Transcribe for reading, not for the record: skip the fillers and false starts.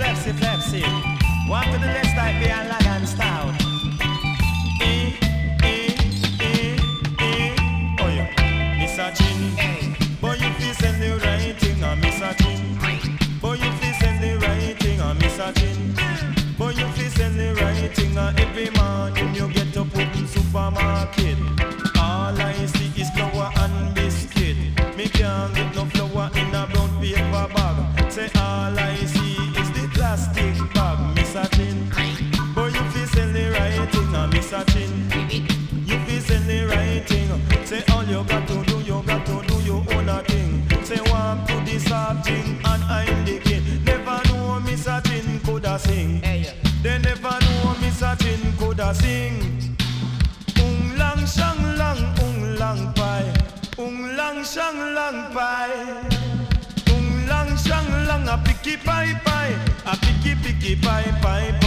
Flexi. Walk to the left like be a lag and stout. Oh yeah, Miss a Chin. Boy, you feel send the right thing, Miss a Chin. Boy, you feel send the right thing, Miss a Chin. Boy, you feel send the right thing, every morning you get up in supermarket. All I see is flour and biscuit. Me can't get no flour in a brown paper bag. Say all I see is the plastic bag, Miss a Chin. Boy, you feel send the right thing, Miss a Chin. You feel send the right thing. Say all you got to do your own a thing. Say walk to the sarging and I'm the king. Never know Miss a Chin coulda sing. They never know Miss a Chin coulda sing. Lang shang lang pie. Lang shang lang pie. Lang shang lang a picky pie. A picky pie.